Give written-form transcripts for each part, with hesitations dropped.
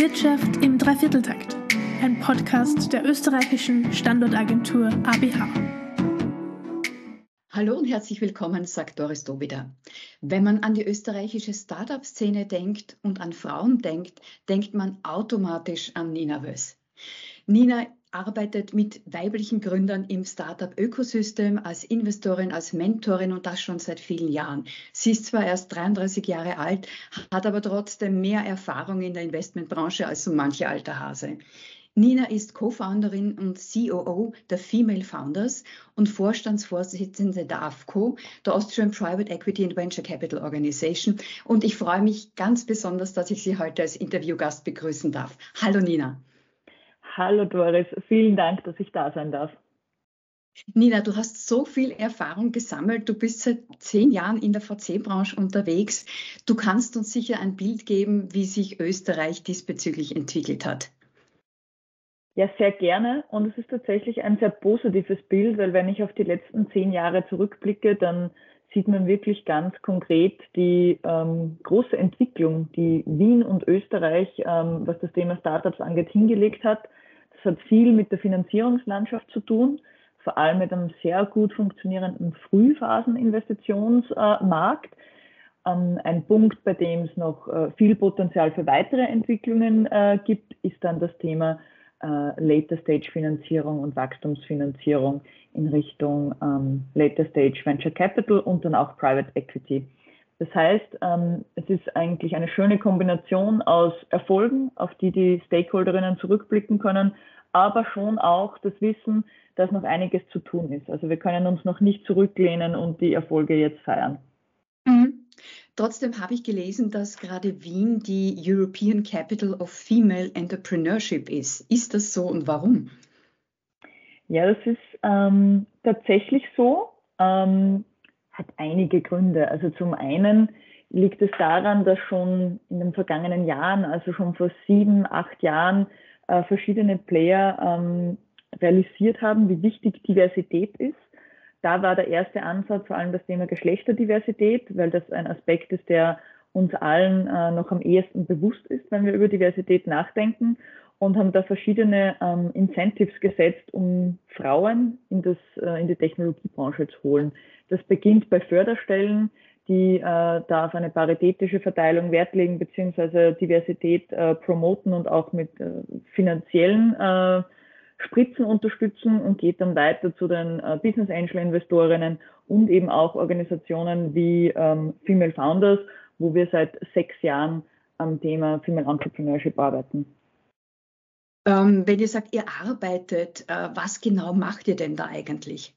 Wirtschaft im Dreivierteltakt, ein Podcast der österreichischen Standortagentur ABH. Hallo und herzlich willkommen, sagt Doris Dobida. Wenn man an die österreichische Startup-Szene denkt und an Frauen denkt, denkt man automatisch an Nina Wöss. Nina arbeitet mit weiblichen Gründern im Startup-Ökosystem als Investorin, als Mentorin und das schon seit vielen Jahren. Sie ist zwar erst 33 Jahre alt, hat aber trotzdem mehr Erfahrung in der Investmentbranche als so mancher alter Hase. Nina ist Co-Founderin und COO der Female Founders und Vorstandsvorsitzende der AFCO, der Austrian Private Equity and Venture Capital Organization. Und ich freue mich ganz besonders, dass ich Sie heute als Interviewgast begrüßen darf. Hallo Nina. Hallo Doris, vielen Dank, dass ich da sein darf. Nina, du hast so viel Erfahrung gesammelt. Du bist seit 10 Jahren in der VC-Branche unterwegs. Du kannst uns sicher ein Bild geben, wie sich Österreich diesbezüglich entwickelt hat. Ja, sehr gerne. Und es ist tatsächlich ein sehr positives Bild, weil wenn ich auf die letzten 10 Jahre zurückblicke, dann sieht man wirklich ganz konkret die große Entwicklung, die Wien und Österreich, was das Thema Startups angeht, hingelegt hat. Das hat viel mit der Finanzierungslandschaft zu tun, vor allem mit einem sehr gut funktionierenden Frühphaseninvestitionsmarkt. Ein Punkt, bei dem es noch viel Potenzial für weitere Entwicklungen gibt, ist dann das Thema Later-Stage-Finanzierung und Wachstumsfinanzierung in Richtung Later-Stage Venture Capital und dann auch Private Equity. Das heißt, es ist eigentlich eine schöne Kombination aus Erfolgen, auf die die Stakeholderinnen zurückblicken können, aber schon auch das Wissen, dass noch einiges zu tun ist. Also wir können uns noch nicht zurücklehnen und die Erfolge jetzt feiern. Mhm. Trotzdem habe ich gelesen, dass gerade Wien die European Capital of Female Entrepreneurship ist. Ist das so und warum? Ja, das ist tatsächlich so. Hat einige Gründe. Also zum einen liegt es daran, dass schon in den vergangenen Jahren, also schon vor 7, 8 Jahren, verschiedene Player realisiert haben, wie wichtig Diversität ist. Da war der erste Ansatz vor allem das Thema Geschlechterdiversität, weil das ein Aspekt ist, der uns allen noch am ehesten bewusst ist, wenn wir über Diversität nachdenken, und haben da verschiedene Incentives gesetzt, um Frauen in die Technologiebranche zu holen. Das beginnt bei Förderstellen, die da auf eine paritätische Verteilung Wert legen, beziehungsweise Diversität promoten und auch mit finanziellen Spritzen unterstützen, und geht dann weiter zu den Business Angel Investorinnen und eben auch Organisationen wie Female Founders, wo wir seit 6 Jahren am Thema Female Entrepreneurship arbeiten. Wenn ihr sagt, ihr arbeitet, was genau macht ihr denn da eigentlich?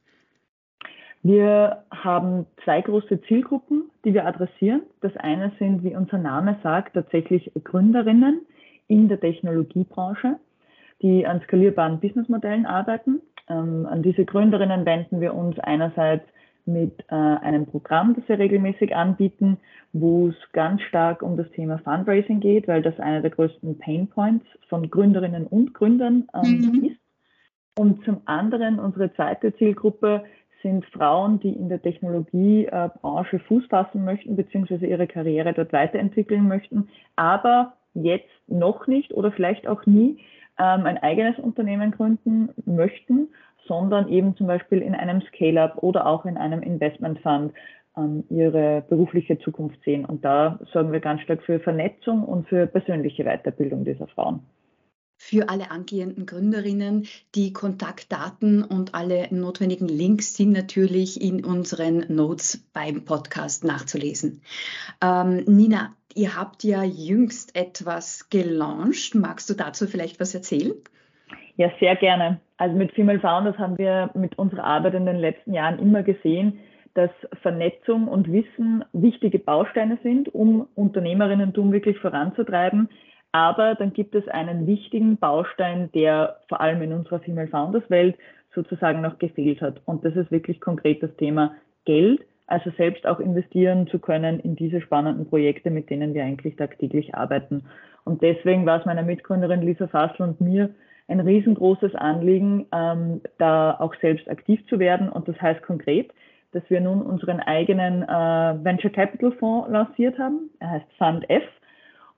Wir haben 2 große Zielgruppen, die wir adressieren. Das eine sind, wie unser Name sagt, tatsächlich Gründerinnen in der Technologiebranche, die an skalierbaren Businessmodellen arbeiten. An diese Gründerinnen wenden wir uns einerseits mit einem Programm, das wir regelmäßig anbieten, wo es ganz stark um das Thema Fundraising geht, weil das einer der größten Painpoints von Gründerinnen und Gründern ist. Und zum anderen, unsere zweite Zielgruppe sind Frauen, die in der Technologiebranche Fuß fassen möchten, beziehungsweise ihre Karriere dort weiterentwickeln möchten, aber jetzt noch nicht oder vielleicht auch nie ein eigenes Unternehmen gründen möchten, sondern eben zum Beispiel in einem Scale-up oder auch in einem Investment Fund ihre berufliche Zukunft sehen. Und da sorgen wir ganz stark für Vernetzung und für persönliche Weiterbildung dieser Frauen. Für alle angehenden Gründerinnen, die Kontaktdaten und alle notwendigen Links sind natürlich in unseren Notes beim Podcast nachzulesen. Nina, ihr habt ja jüngst etwas gelauncht. Magst du dazu vielleicht was erzählen? Ja, sehr gerne. Also mit Female Founders haben wir mit unserer Arbeit in den letzten Jahren immer gesehen, dass Vernetzung und Wissen wichtige Bausteine sind, um Unternehmerinnentum wirklich voranzutreiben. Aber dann gibt es einen wichtigen Baustein, der vor allem in unserer Female Founders Welt sozusagen noch gefehlt hat. Und das ist wirklich konkret das Thema Geld, also selbst auch investieren zu können in diese spannenden Projekte, mit denen wir eigentlich tagtäglich arbeiten. Und deswegen war es meiner Mitgründerin Lisa Fassl und mir ein riesengroßes Anliegen, da auch selbst aktiv zu werden. Und das heißt konkret, dass wir nun unseren eigenen Venture Capital Fonds lanciert haben. Er heißt Fund F.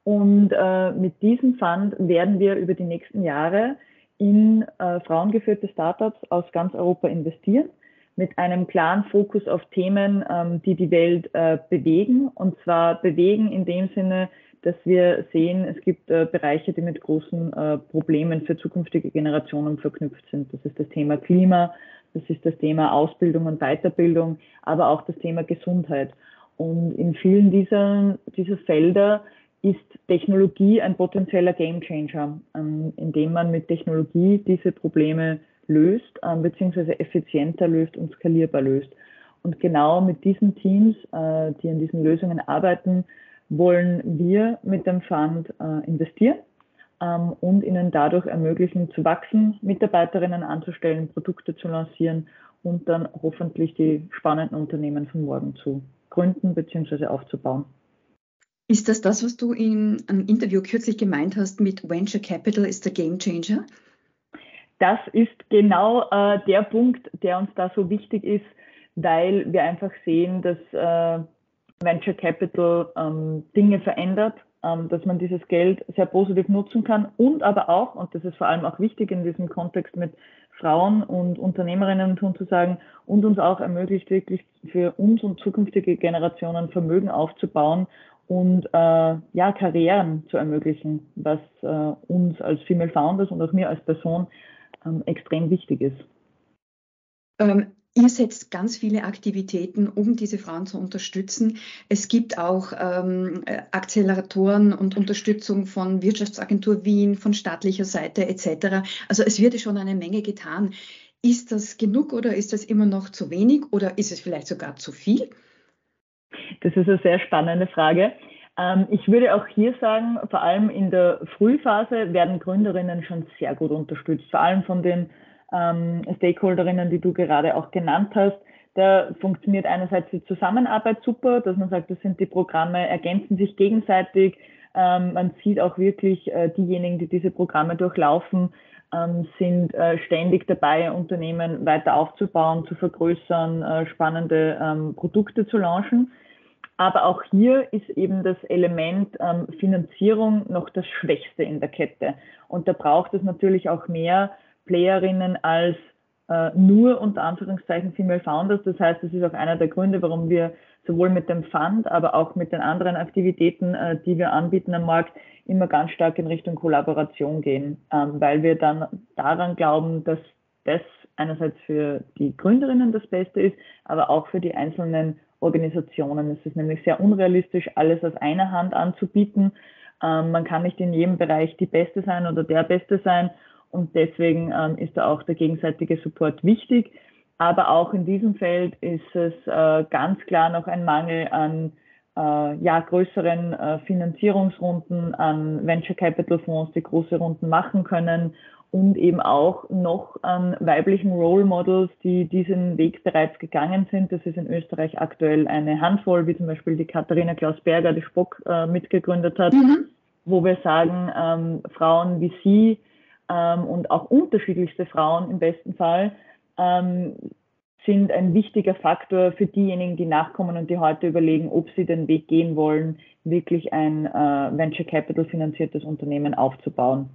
Und mit diesem Fund werden wir über die nächsten Jahre in frauengeführte Startups aus ganz Europa investieren, mit einem klaren Fokus auf Themen, die die Welt bewegen. Und zwar bewegen in dem Sinne, dass wir sehen, es gibt Bereiche, die mit großen Problemen für zukünftige Generationen verknüpft sind. Das ist das Thema Klima, das ist das Thema Ausbildung und Weiterbildung, aber auch das Thema Gesundheit. Und in vielen dieser Felder ist Technologie ein potenzieller Gamechanger, indem man mit Technologie diese Probleme löst, beziehungsweise effizienter löst und skalierbar löst. Und genau mit diesen Teams, die an diesen Lösungen arbeiten, wollen wir mit dem Fund investieren und ihnen dadurch ermöglichen zu wachsen, Mitarbeiterinnen anzustellen, Produkte zu lancieren und dann hoffentlich die spannenden Unternehmen von morgen zu gründen bzw. aufzubauen. Ist das, was du in einem Interview kürzlich gemeint hast mit Venture Capital ist der Game Changer? Das ist genau der Punkt, der uns da so wichtig ist, weil wir einfach sehen, dass Venture Capital Dinge verändert, dass man dieses Geld sehr positiv nutzen kann und aber auch, und das ist vor allem auch wichtig in diesem Kontext mit Frauen und Unternehmerinnen zu sagen, und uns auch ermöglicht, wirklich für uns und zukünftige Generationen Vermögen aufzubauen und Karrieren zu ermöglichen, was uns als Female Founders und auch mir als Person extrem wichtig ist. Ihr setzt ganz viele Aktivitäten, um diese Frauen zu unterstützen. Es gibt auch Acceleratoren und Unterstützung von Wirtschaftsagentur Wien, von staatlicher Seite etc. Also es wird schon eine Menge getan. Ist das genug oder ist das immer noch zu wenig oder ist es vielleicht sogar zu viel? Das ist eine sehr spannende Frage. Ich würde auch hier sagen, vor allem in der Frühphase werden Gründerinnen schon sehr gut unterstützt, vor allem von den Stakeholderinnen, die du gerade auch genannt hast. Da funktioniert einerseits die Zusammenarbeit super, dass man sagt, das sind die Programme, ergänzen sich gegenseitig. Man sieht auch wirklich, diejenigen, die diese Programme durchlaufen, sind ständig dabei, Unternehmen weiter aufzubauen, zu vergrößern, spannende Produkte zu launchen. Aber auch hier ist eben das Element Finanzierung noch das Schwächste in der Kette. Und da braucht es natürlich auch mehr Playerinnen als nur unter Anführungszeichen Female Founders. Das heißt, das ist auch einer der Gründe, warum wir sowohl mit dem Fund, aber auch mit den anderen Aktivitäten, die wir anbieten am Markt, immer ganz stark in Richtung Kollaboration gehen, weil wir dann daran glauben, dass das einerseits für die Gründerinnen das Beste ist, aber auch für die einzelnen Organisationen. Es ist nämlich sehr unrealistisch, alles aus einer Hand anzubieten. Man kann nicht in jedem Bereich die Beste sein oder der Beste sein. Und deswegen ist da auch der gegenseitige Support wichtig. Aber auch in diesem Feld ist es ganz klar noch ein Mangel an größeren Finanzierungsrunden, an Venture Capital Fonds, die große Runden machen können und eben auch noch an weiblichen Role Models, die diesen Weg bereits gegangen sind. Das ist in Österreich aktuell eine Handvoll, wie zum Beispiel die Katharina Klaus-Berger, die Spock mitgegründet hat, wo wir sagen, Frauen wie sie und auch unterschiedlichste Frauen im besten Fall sind ein wichtiger Faktor für diejenigen, die nachkommen und die heute überlegen, ob sie den Weg gehen wollen, wirklich ein Venture Capital finanziertes Unternehmen aufzubauen.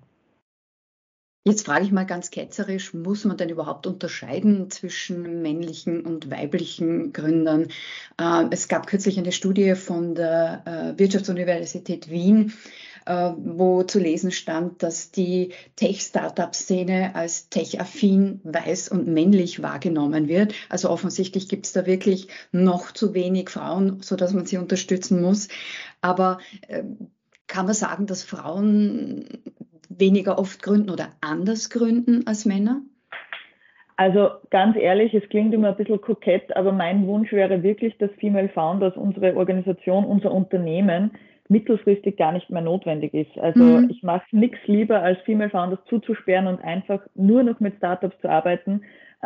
Jetzt frage ich mal ganz ketzerisch, muss man denn überhaupt unterscheiden zwischen männlichen und weiblichen Gründern? Es gab kürzlich eine Studie von der Wirtschaftsuniversität Wien, wo zu lesen stand, dass die Tech-Startup-Szene als tech-affin, weiß und männlich wahrgenommen wird. Also offensichtlich gibt es da wirklich noch zu wenig Frauen, sodass man sie unterstützen muss. Aber kann man sagen, dass Frauen weniger oft gründen oder anders gründen als Männer? Also ganz ehrlich, es klingt immer ein bisschen kokett, aber mein Wunsch wäre wirklich, dass Female Founders, unsere Organisation, unser Unternehmen mittelfristig gar nicht mehr notwendig ist. Also ich mache nichts lieber, als Female Founders zuzusperren und einfach nur noch mit Startups zu arbeiten,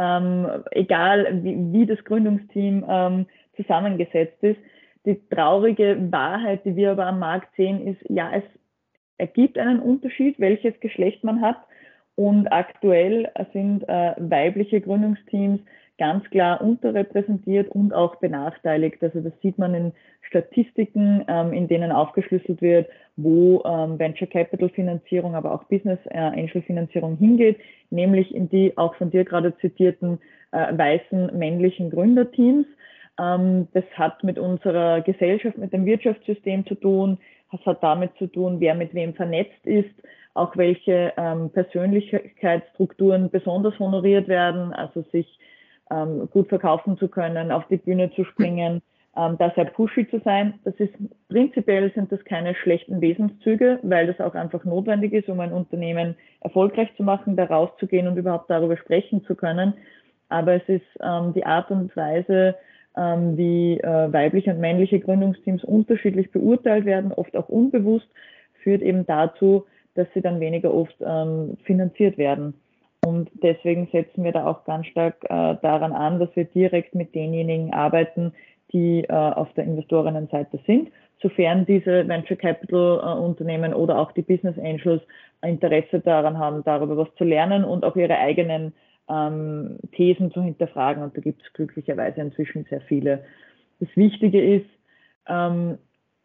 egal wie das Gründungsteam zusammengesetzt ist. Die traurige Wahrheit, die wir aber am Markt sehen, ist, ja, es ergibt einen Unterschied, welches Geschlecht man hat. Und aktuell sind weibliche Gründungsteams ganz klar unterrepräsentiert und auch benachteiligt. Also das sieht man in Statistiken, in denen aufgeschlüsselt wird, wo Venture Capital Finanzierung, aber auch Business Angel Finanzierung hingeht, nämlich in die auch von dir gerade zitierten weißen männlichen Gründerteams. Das hat mit unserer Gesellschaft, mit dem Wirtschaftssystem zu tun. Das hat damit zu tun, wer mit wem vernetzt ist, auch welche Persönlichkeitsstrukturen besonders honoriert werden, also sich gut verkaufen zu können, auf die Bühne zu springen, da sehr pushy zu sein. Das ist prinzipiell sind das keine schlechten Wesenszüge, weil das auch einfach notwendig ist, um ein Unternehmen erfolgreich zu machen, da rauszugehen und überhaupt darüber sprechen zu können. Aber es ist die Art und Weise, wie weibliche und männliche Gründungsteams unterschiedlich beurteilt werden, oft auch unbewusst, führt eben dazu, dass sie dann weniger oft finanziert werden. Und deswegen setzen wir da auch ganz stark daran an, dass wir direkt mit denjenigen arbeiten, die auf der Investorinnenseite sind, sofern diese Venture Capital Unternehmen oder auch die Business Angels Interesse daran haben, darüber was zu lernen und auch ihre eigenen Thesen zu hinterfragen. Und da gibt es glücklicherweise inzwischen sehr viele. Das Wichtige ist, also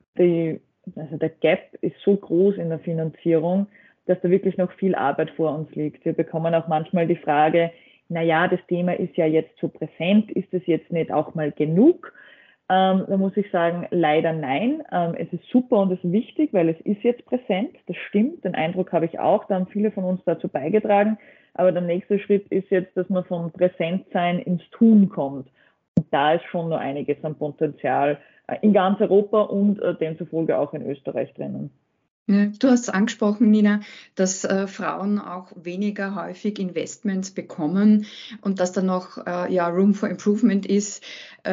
der Gap ist so groß in der Finanzierung, dass da wirklich noch viel Arbeit vor uns liegt. Wir bekommen auch manchmal die Frage, naja, das Thema ist ja jetzt so präsent, ist es jetzt nicht auch mal genug? Da muss ich sagen, leider nein. Es ist super und es ist wichtig, weil es ist jetzt präsent, das stimmt, den Eindruck habe ich auch, da haben viele von uns dazu beigetragen. Aber der nächste Schritt ist jetzt, dass man vom Präsentsein ins Tun kommt. Und da ist schon noch einiges an Potenzial in ganz Europa und demzufolge auch in Österreich drinnen. Ja, du hast es angesprochen, Nina, dass Frauen auch weniger häufig Investments bekommen und dass da noch Room for Improvement ist.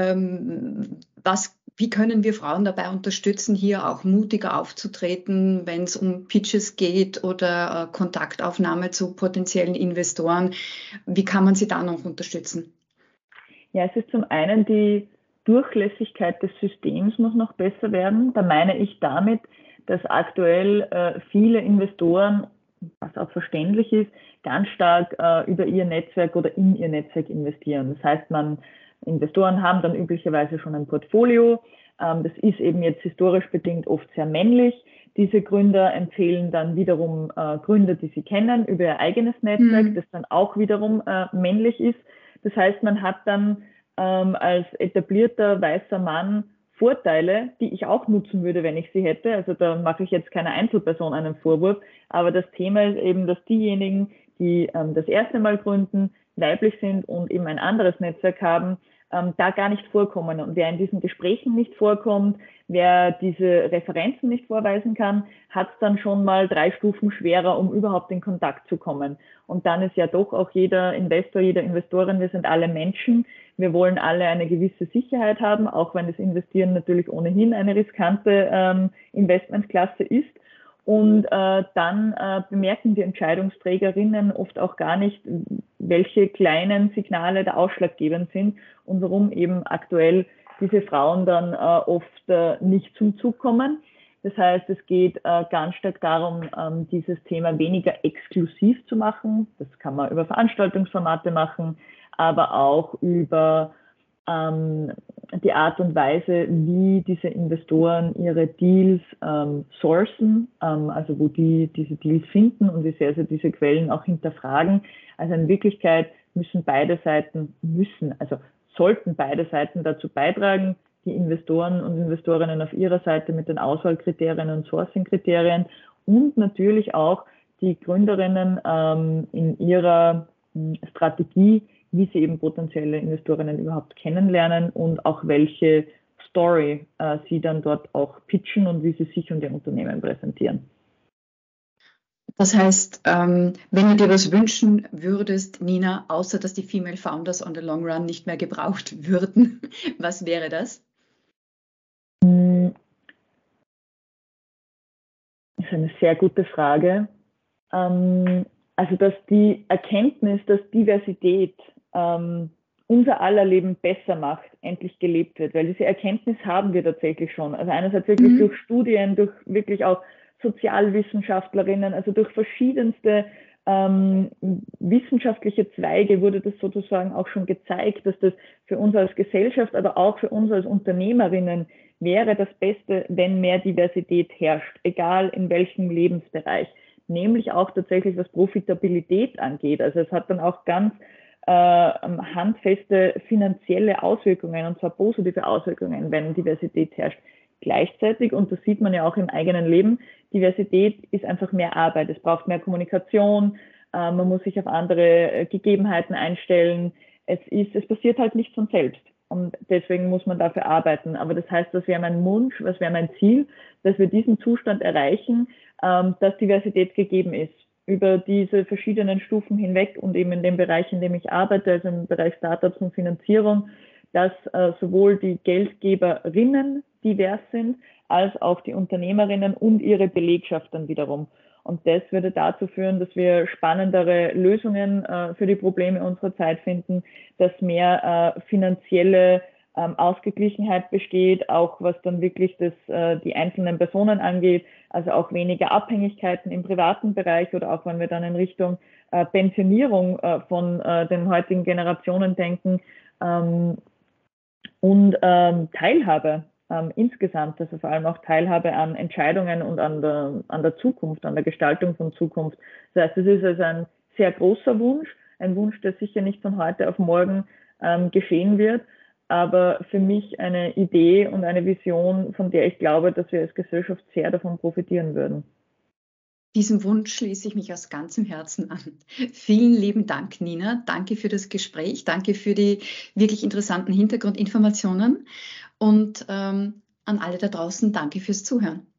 Wie können wir Frauen dabei unterstützen, hier auch mutiger aufzutreten, wenn es um Pitches geht oder Kontaktaufnahme zu potenziellen Investoren? Wie kann man sie da noch unterstützen? Ja, es ist zum einen die Durchlässigkeit des Systems muss noch besser werden. Da meine ich damit, dass aktuell viele Investoren, was auch verständlich ist, ganz stark über ihr Netzwerk oder in ihr Netzwerk investieren. Das heißt, Investoren haben dann üblicherweise schon ein Portfolio. Das ist eben jetzt historisch bedingt oft sehr männlich. Diese Gründer empfehlen dann wiederum Gründer, die sie kennen, über ihr eigenes Netzwerk, das dann auch wiederum männlich ist. Das heißt, man hat dann als etablierter weißer Mann Vorteile, die ich auch nutzen würde, wenn ich sie hätte. Also da mache ich jetzt keiner Einzelperson einen Vorwurf. Aber das Thema ist eben, dass diejenigen, die das erste Mal gründen, weiblich sind und eben ein anderes Netzwerk haben, da gar nicht vorkommen. Und wer in diesen Gesprächen nicht vorkommt, wer diese Referenzen nicht vorweisen kann, hat es dann schon mal 3 Stufen schwerer, um überhaupt in Kontakt zu kommen. Und dann ist ja doch auch jeder Investor, jede Investorin, wir sind alle Menschen. Wir wollen alle eine gewisse Sicherheit haben, auch wenn das Investieren natürlich ohnehin eine riskante Investmentklasse ist. Und dann bemerken die Entscheidungsträgerinnen oft auch gar nicht, welche kleinen Signale da ausschlaggebend sind und warum eben aktuell diese Frauen dann oft nicht zum Zug kommen. Das heißt, es geht ganz stark darum, dieses Thema weniger exklusiv zu machen. Das kann man über Veranstaltungsformate machen, aber auch über die Art und Weise, wie diese Investoren ihre Deals sourcen, also wo die diese Deals finden und wie sehr sie diese Quellen auch hinterfragen. Also in Wirklichkeit sollten beide Seiten dazu beitragen, die Investoren und Investorinnen auf ihrer Seite mit den Auswahlkriterien und Sourcing-Kriterien und natürlich auch die Gründerinnen in ihrer Strategie, wie sie eben potenzielle Investorinnen überhaupt kennenlernen und auch welche Story sie dann dort auch pitchen und wie sie sich und ihr Unternehmen präsentieren. Das heißt, wenn du dir was wünschen würdest, Nina, außer dass die Female Founders on the Long Run nicht mehr gebraucht würden, was wäre das? Das ist eine sehr gute Frage. Also, dass die Erkenntnis, dass Diversität unser aller Leben besser macht, endlich gelebt wird. Weil diese Erkenntnis haben wir tatsächlich schon. Also einerseits wirklich durch Studien, durch wirklich auch Sozialwissenschaftlerinnen, also durch verschiedenste wissenschaftliche Zweige wurde das sozusagen auch schon gezeigt, dass das für uns als Gesellschaft, aber auch für uns als Unternehmerinnen wäre das Beste, wenn mehr Diversität herrscht, egal in welchem Lebensbereich, nämlich auch tatsächlich was Profitabilität angeht. Also es hat dann auch ganz handfeste finanzielle Auswirkungen, und zwar positive Auswirkungen, wenn Diversität herrscht. Gleichzeitig, und das sieht man ja auch im eigenen Leben, Diversität ist einfach mehr Arbeit. Es braucht mehr Kommunikation, man muss sich auf andere Gegebenheiten einstellen. Es passiert halt nicht von selbst. Und deswegen muss man dafür arbeiten. Aber das heißt, das wäre mein Wunsch, was wäre mein Ziel, dass wir diesen Zustand erreichen, dass Diversität gegeben ist über diese verschiedenen Stufen hinweg und eben in dem Bereich, in dem ich arbeite, also im Bereich Startups und Finanzierung, dass sowohl die Geldgeberinnen divers sind, als auch die Unternehmerinnen und ihre Belegschaft dann wiederum. Und das würde dazu führen, dass wir spannendere Lösungen für die Probleme unserer Zeit finden, dass mehr finanzielle Ausgeglichenheit besteht, auch was dann wirklich die einzelnen Personen angeht, also auch weniger Abhängigkeiten im privaten Bereich oder auch wenn wir dann in Richtung Pensionierung von den heutigen Generationen denken und Teilhabe insgesamt, also vor allem auch Teilhabe an Entscheidungen und an der Zukunft, an der Gestaltung von Zukunft. Das heißt, es ist also ein sehr großer Wunsch, ein Wunsch, der sicher nicht von heute auf morgen geschehen wird, aber für mich eine Idee und eine Vision, von der ich glaube, dass wir als Gesellschaft sehr davon profitieren würden. Diesem Wunsch schließe ich mich aus ganzem Herzen an. Vielen lieben Dank, Nina. Danke für das Gespräch. Danke für die wirklich interessanten Hintergrundinformationen. Und an alle da draußen, danke fürs Zuhören.